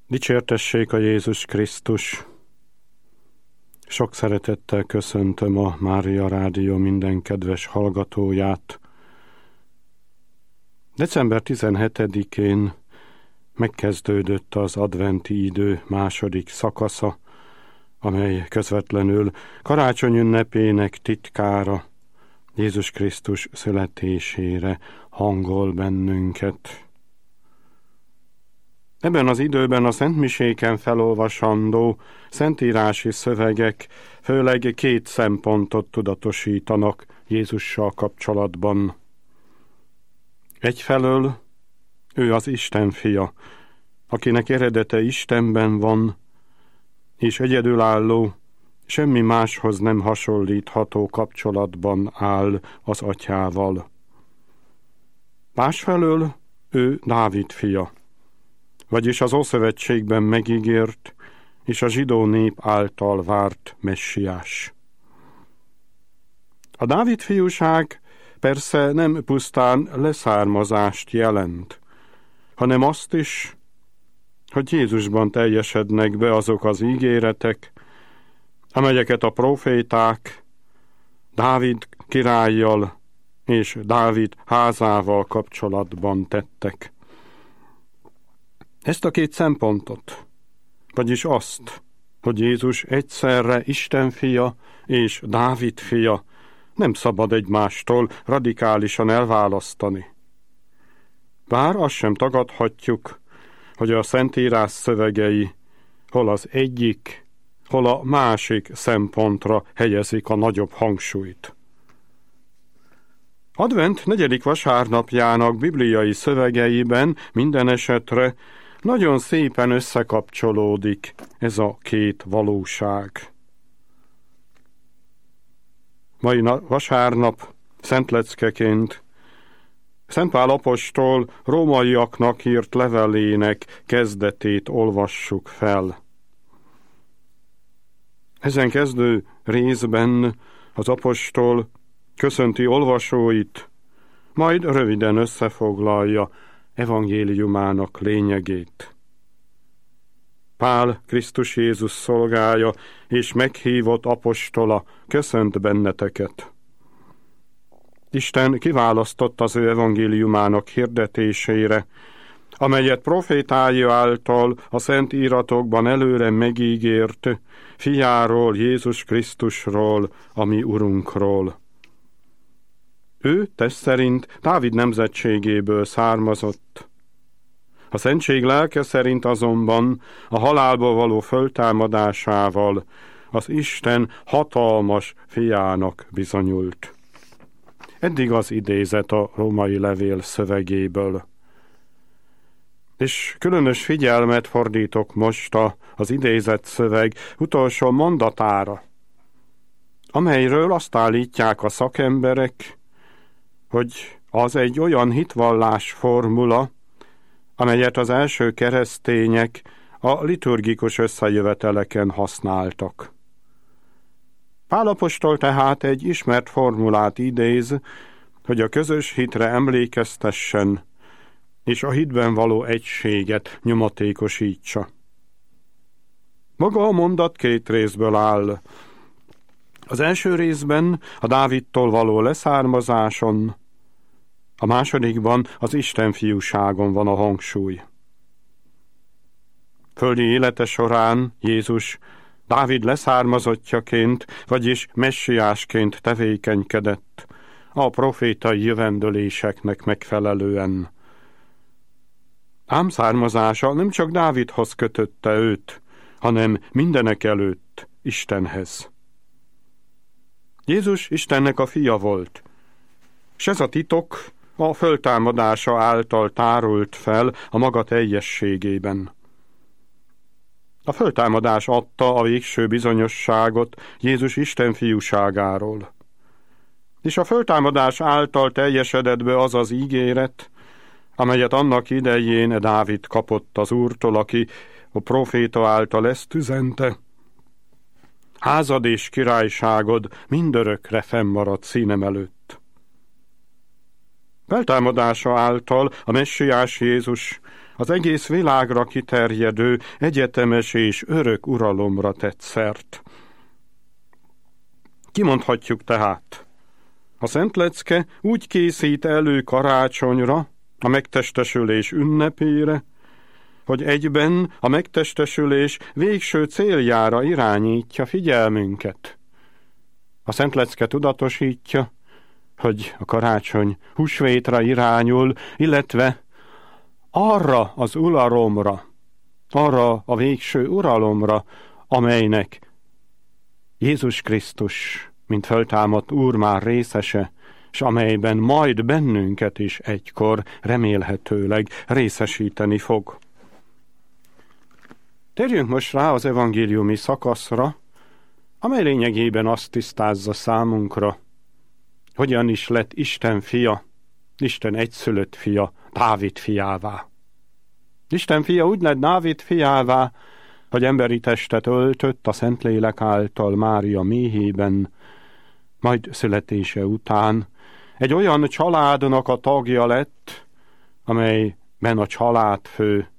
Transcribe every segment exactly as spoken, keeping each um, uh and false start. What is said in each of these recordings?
Dicsértessék a Jézus Krisztus! Sok szeretettel köszöntöm a Mária Rádió minden kedves hallgatóját. december tizenhetedikén megkezdődött az adventi idő második szakasza, amely közvetlenül karácsony ünnepének titkára, Jézus Krisztus születésére hangol bennünket. Ebben az időben a szentmiséken felolvasandó szentírási szövegek főleg két szempontot tudatosítanak Jézussal kapcsolatban. Egyfelől ő az Isten fia, akinek eredete Istenben van, és egyedülálló, semmi máshoz nem hasonlítható kapcsolatban áll az atyával. Másfelől ő Dávid fia, vagyis az Ószövetségben megígért és a zsidó nép által várt messiás. A Dávid fiúság persze nem pusztán leszármazást jelent, hanem azt is, hogy Jézusban teljesednek be azok az ígéretek, amelyeket a próféták Dávid királlyal és Dávid házával kapcsolatban tettek. Ezt a két szempontot, vagyis azt, hogy Jézus egyszerre Isten fia és Dávid fia, nem szabad egymástól radikálisan elválasztani. Bár azt sem tagadhatjuk, hogy a Szentírás szövegei hol az egyik, hol a másik szempontra helyezik a nagyobb hangsúlyt. Advent negyedik vasárnapjának bibliai szövegeiben minden esetre nagyon szépen összekapcsolódik ez a két valóság. Mai vasárnap szentleckeként Szent Pál apostol rómaiaknak írt levelének kezdetét olvassuk fel. Ezen kezdő részben az apostol köszönti olvasóit, majd röviden összefoglalja evangéliumának lényegét. Pál, Krisztus Jézus szolgája és meghívott apostola köszönt benneteket. Isten kiválasztott az ő evangéliumának hirdetésére, amelyet profétái által a szent íratokban előre megígért fiáról, Jézus Krisztusról, a mi Urunkról. Ő test szerint Dávid nemzetségéből származott. A szentség lelke szerint azonban a halálba való föltámadásával az Isten hatalmas fiának bizonyult. Eddig az idézet a római levél szövegéből. És különös figyelmet fordítok most a, az idézett szöveg utolsó mondatára, amelyről azt állítják a szakemberek, hogy az egy olyan hitvallás formula, amelyet az első keresztények a liturgikus összejöveteleken használtak. Pál apostol tehát egy ismert formulát idéz, hogy a közös hitre emlékeztessen, és a hitben való egységet nyomatékosítsa. Maga a mondat két részből áll. Az első részben a Dávidtól való leszármazáson, a másodikban az Isten fiúságon van a hangsúly. Földi élete során Jézus Dávid leszármazottjaként, vagyis messiásként tevékenykedett, a profétai jövendöléseknek megfelelően. Ám származása nem csak Dávidhoz kötötte őt, hanem mindenek előtt Istenhez. Jézus Istennek a fia volt, és ez a titok a föltámadása által tárult fel a maga teljességében. A föltámadás adta a végső bizonyosságot Jézus Isten fiúságáról. És a föltámadás által teljesedett be az az ígéret, amelyet annak idején Dávid kapott az Úrtól, aki a proféta által ezt üzente. Házad és királyságod mindörökre fennmaradt színem előtt. Feltámadása által a messiás Jézus az egész világra kiterjedő, egyetemes és örök uralomra tett szert. Kimondhatjuk tehát, a Szent Lecke úgy készít elő karácsonyra, a megtestesülés ünnepére, hogy egyben a megtestesülés végső céljára irányítja figyelmünket. A Szent Lecke tudatosítja, hogy a karácsony húsvétra irányul, illetve arra az uralomra, arra a végső uralomra, amelynek Jézus Krisztus, mint föltámadt Úr már részese, és amelyben majd bennünket is egykor remélhetőleg részesíteni fog. Térjünk most rá az evangéliumi szakaszra, amely lényegében azt tisztázza számunkra, hogyan is lett Isten fia, Isten egyszülött fia, Dávid fiává. Isten fia úgy lett Dávid fiává, hogy emberi testet öltött a Szentlélek által Mária méhében, majd születése után egy olyan családnak a tagja lett, amelyben a családfő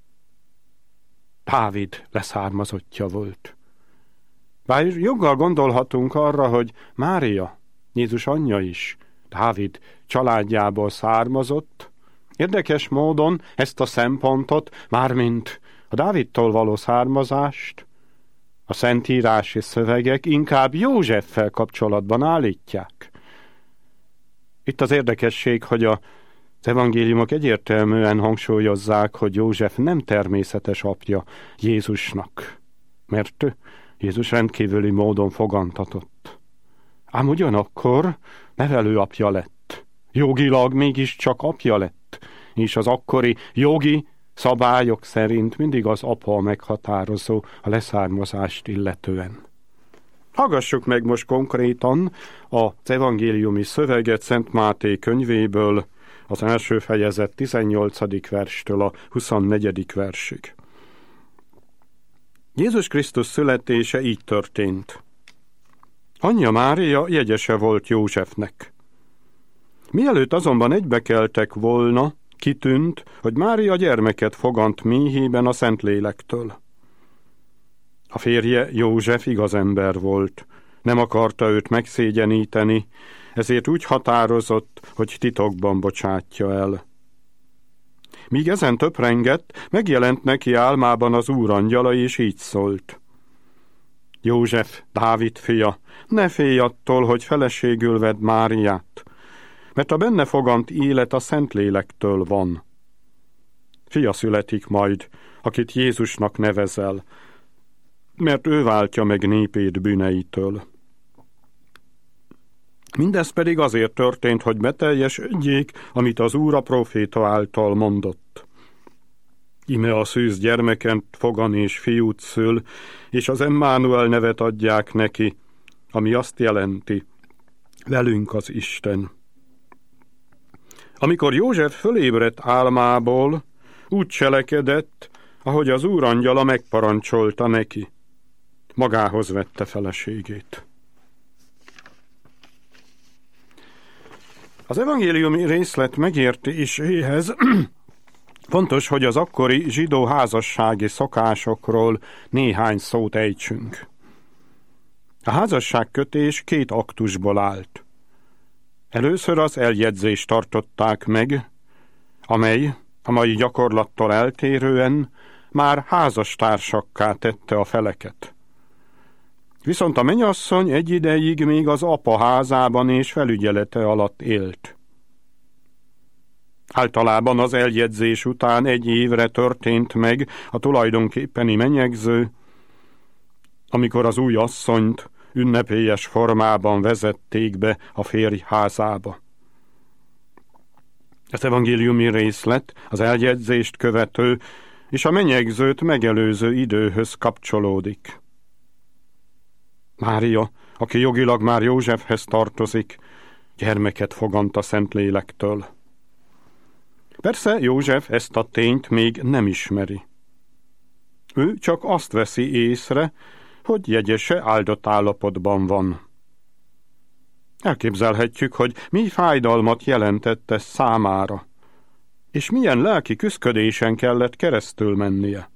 Dávid leszármazottja volt. Bár joggal gondolhatunk arra, hogy Mária, Jézus anyja is Dávid családjából származott, érdekes módon ezt a szempontot, mármint a Dávidtól való származást, a szentírási szövegek inkább Józseffel kapcsolatban állítják. Itt az érdekesség, hogy az evangéliumok egyértelműen hangsúlyozzák, hogy József nem természetes apja Jézusnak, mert Jézus rendkívüli módon fogantatott. Ám ugyanakkor nevelő apja lett. Jogilag mégiscsak apja lett, és az akkori jogi szabályok szerint mindig az apa a meghatározó a leszármazást illetően. Hallgassuk meg most konkrétan az evangéliumi szöveget Szent Máté könyvéből, az első fejezet tizennyolcadik verstől a huszonnegyedik versig. Jézus Krisztus születése így történt. Anyja Mária jegyese volt Józsefnek. Mielőtt azonban egybekeltek volna, kitűnt, hogy Mária gyermeket fogant méhében a Szentlélektől. A férje József igaz ember volt, nem akarta őt megszégyeníteni, ezért úgy határozott, hogy titokban bocsátja el. Míg ezen töprengett, megjelent neki álmában az úrangyala, és így szólt. József, Dávid fia, ne félj attól, hogy feleségül vedd Máriát, mert a benne fogant élet a Szentlélektől van. Fia születik majd, akit Jézusnak nevezel, mert ő váltja meg népét bűneitől. Mindez pedig azért történt, hogy beteljesedjék, amit az Úr a próféta által mondott. Ime a szűz gyermeken fogan és fiút szül, és az Emmanuel nevet adják neki, ami azt jelenti, velünk az Isten. Amikor József fölébredt álmából, úgy cselekedett, ahogy az úrangyala megparancsolta neki. Magához vette feleségét. Az evangéliumi részlet megértéséhez fontos, hogy az akkori zsidó házassági szokásokról néhány szót ejtsünk. A házasságkötés két aktusból állt. Először az eljegyzést tartották meg, amely a mai gyakorlattól eltérően már házastársakká tette a feleket. Viszont a mennyasszony egy ideig még az apa házában és felügyelete alatt élt. Általában az eljegyzés után egy évre történt meg a tulajdonképpeni menyegző, amikor az új asszonyt ünnepélyes formában vezették be a férj házába. Az evangéliumi részlet az eljegyzést követő és a menyegzőt megelőző időhöz kapcsolódik. Mária, aki jogilag már Józsefhez tartozik, gyermeket fogant a Szentlélektől. Persze József ezt a tényt még nem ismeri. Ő csak azt veszi észre, hogy jegyese áldott állapotban van. Elképzelhetjük, hogy mi fájdalmat jelentett ez számára. és milyen lelki küszködésen kellett keresztül mennie.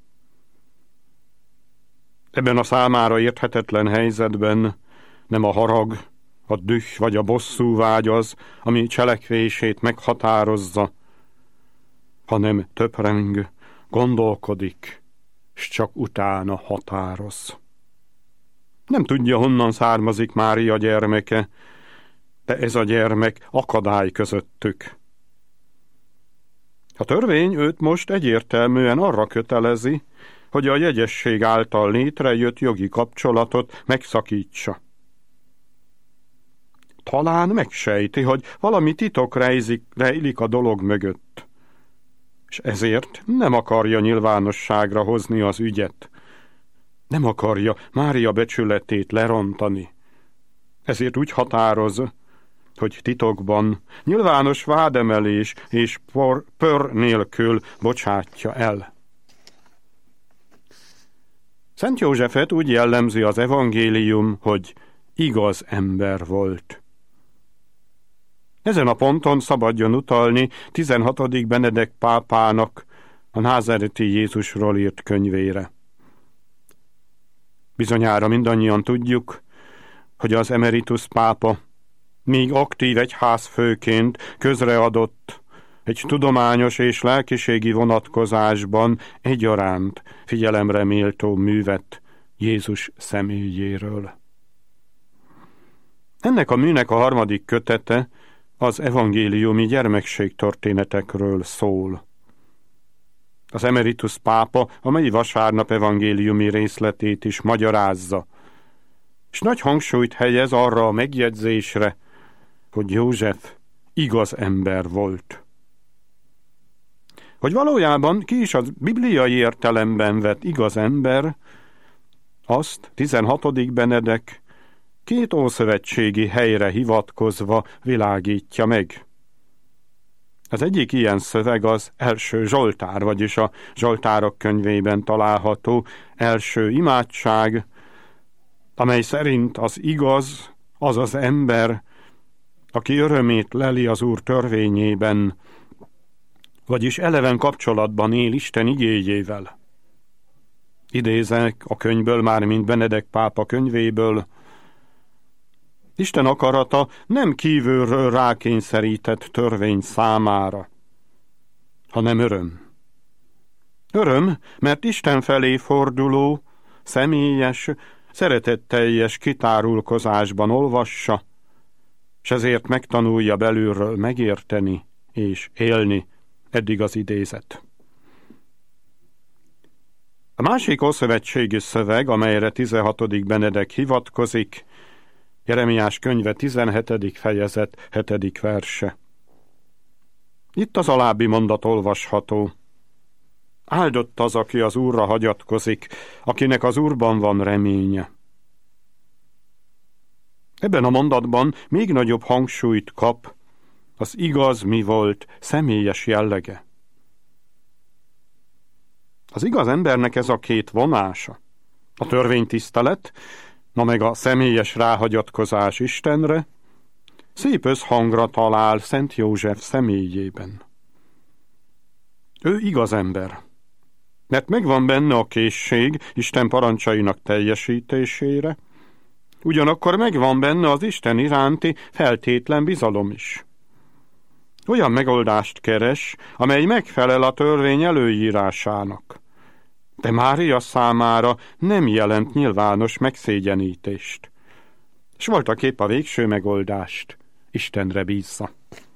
Ebben a számára érthetetlen helyzetben nem a harag, a düh vagy a bosszú vágy az, ami cselekvését meghatározza, hanem töpreng, gondolkodik, s csak utána határoz. Nem tudja, honnan származik Mária gyermeke, de ez a gyermek akadály közöttük. A törvény őt most egyértelműen arra kötelezi, hogy a jegyesség által létrejött jogi kapcsolatot megszakítsa. Talán megsejti, hogy valami titok rejzik, rejlik a dolog mögött, és ezért nem akarja nyilvánosságra hozni az ügyet. Nem akarja Mária becsületét lerontani. Ezért úgy határoz, hogy titokban, nyilvános vádemelés és por, pör nélkül bocsátja el. Szent Józsefet úgy jellemzi az evangélium, hogy igaz ember volt. Ezen a ponton szabadjon utalni tizenhatodik Benedek pápának a názáreti Jézusról írt könyvére. Bizonyára mindannyian tudjuk, hogy az emeritus pápa míg aktív egyházfőként közreadott egy tudományos és lelkiségi vonatkozásban egyaránt figyelemre méltó művet Jézus személyéről. Ennek a műnek a harmadik kötete az evangéliumi gyermekségtörténetekről szól. Az emeritus pápa a mai vasárnap evangéliumi részletét is magyarázza, és nagy hangsúlyt helyez arra a megjegyzésre, hogy József igaz ember volt. Hogy valójában ki is az bibliai értelemben vett igaz ember, azt tizenhatodik Benedek két ószövetségi helyre hivatkozva világítja meg. Az egyik ilyen szöveg az első Zsoltár, vagyis a Zsoltárok könyvében található első imádság, amely szerint az igaz az az ember, aki örömét leli az Úr törvényében, vagyis eleven kapcsolatban él Isten igéjével. Idézek a könyvből, mármint Benedek pápa könyvéből: Isten akarata nem kívülről rákényszerített törvény számára, hanem öröm. Öröm, mert Isten felé forduló, személyes, szeretetteljes kitárulkozásban olvassa, s ezért megtanulja belülről megérteni és élni. Eddig az idézet. A másik ószövetségi szöveg, amelyre tizenhatodik Benedek hivatkozik, Jeremiás könyve tizenhetedik fejezet hetedik verse. Itt az alábbi mondat olvasható: Áldott az, aki az Úrra hagyatkozik, akinek az Úrban van reménye. Ebben a mondatban még nagyobb hangsúlyt kap az igaz mi volt személyes jellege. Az igaz embernek ez a két vonása, a törvénytisztelet, na meg a személyes ráhagyatkozás Istenre, szép összhangra talál Szent József személyében. Ő igaz ember, mert megvan benne a készség Isten parancsainak teljesítésére, ugyanakkor megvan benne az Isten iránti feltétlen bizalom is. Olyan megoldást keres, amely megfelel a törvény előírásának, de Mária számára nem jelent nyilvános megszégyenítést, s voltaképp a végső megoldást Istenre bízza.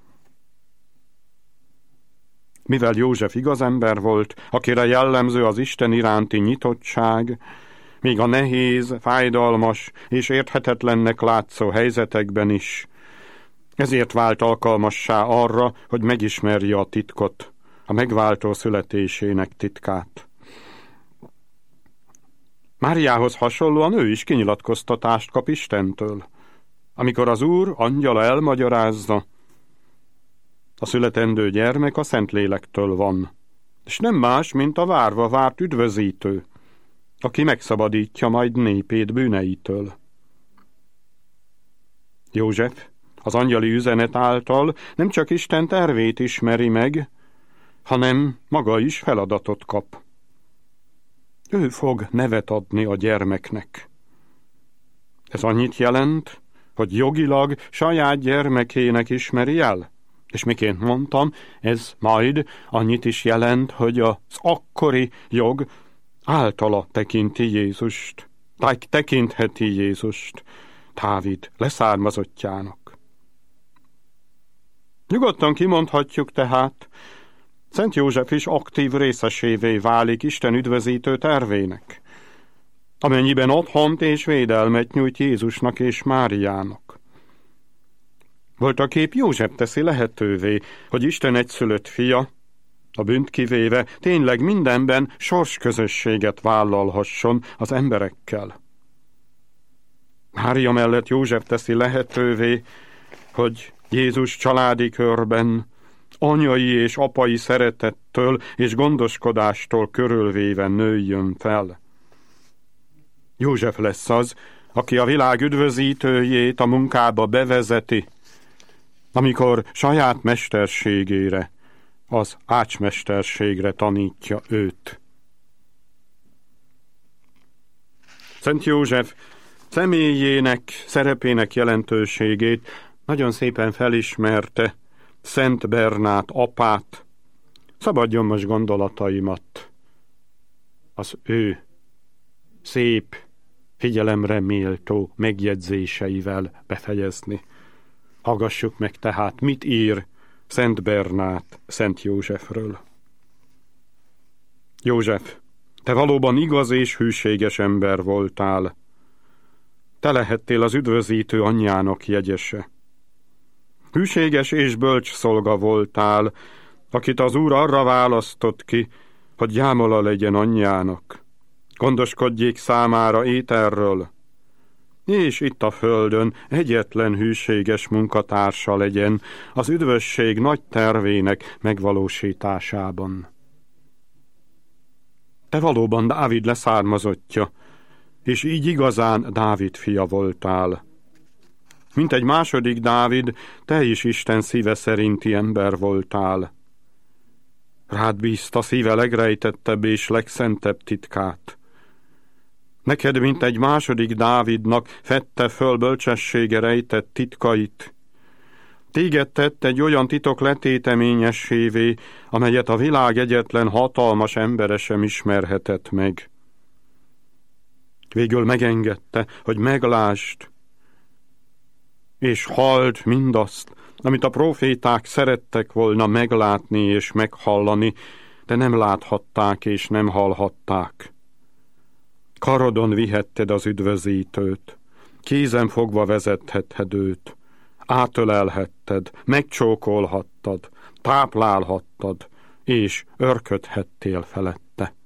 Mivel József igaz ember volt, akire jellemző az Isten iránti nyitottság, még a nehéz, fájdalmas és érthetetlennek látszó helyzetekben is, ezért vált alkalmassá arra, hogy megismerje a titkot, a megváltó születésének titkát. Máriához hasonlóan ő is kinyilatkoztatást kap Istentől, amikor az Úr angyala elmagyarázza: a születendő gyermek a Szentlélektől van, és nem más, mint a várva várt üdvözítő, aki megszabadítja majd népét bűneitől. József az angyali üzenet által nem csak Isten tervét ismeri meg, hanem maga is feladatot kap. Ő fog nevet adni a gyermeknek. Ez annyit jelent, hogy jogilag saját gyermekének ismeri el. És miként mondtam, ez majd annyit is jelent, hogy az akkori jog általa tekinti Jézust, tekintheti Jézust Dávid leszármazottjának. Nyugodtan kimondhatjuk tehát, Szent József is aktív részesévé válik Isten üdvözítő tervének, amennyiben otthont és védelmet nyújt Jézusnak és Máriának. Voltaképp József teszi lehetővé, hogy Isten egyszülött fia, a bűnt kivéve, tényleg mindenben sorsközösséget vállalhasson az emberekkel. Mária mellett József teszi lehetővé, hogy Jézus családi körben anyai és apai szeretettől és gondoskodástól körülvéve nőjön fel. József lesz az, aki a világ üdvözítőjét a munkába bevezeti, amikor saját mesterségére, az ácsmesterségre tanítja őt. Szent József személyének, szerepének jelentőségét nagyon szépen felismerte Szent Bernát apát. Szabadjon most gondolataimat az ő szép, figyelemre méltó megjegyzéseivel befejezni. Hallgassuk meg tehát, mit ír Szent Bernát Szent Józsefről. József, te valóban igaz és hűséges ember voltál. Te lehettél az üdvözítő anyjának jegyese. Hűséges és bölcs szolga voltál, akit az Úr arra választott ki, hogy gyámola legyen anyjának. Gondoskodjék számára ételről, és itt a földön egyetlen hűséges munkatársa legyen az üdvösség nagy tervének megvalósításában. Te valóban Dávid leszármazottja, és így igazán Dávid fia voltál. Mint egy második Dávid, te is Isten szíve szerinti ember voltál. Rád bízta szíve legrejtettebb és legszentebb titkát. Neked, mint egy második Dávidnak fedte föl bölcsessége rejtett titkait. Téged tett egy olyan titok letéteményessévé, amelyet a világ egyetlen hatalmas embere sem ismerhetett meg. Végül megengedte, hogy meglásd, és halld mindazt, amit a próféták szerettek volna meglátni és meghallani, de nem láthatták és nem hallhatták. Karodon vihetted az üdvözítőt, kézen fogva vezethetted őt, átölelhetted, megcsókolhattad, táplálhattad, és örködhettél felette.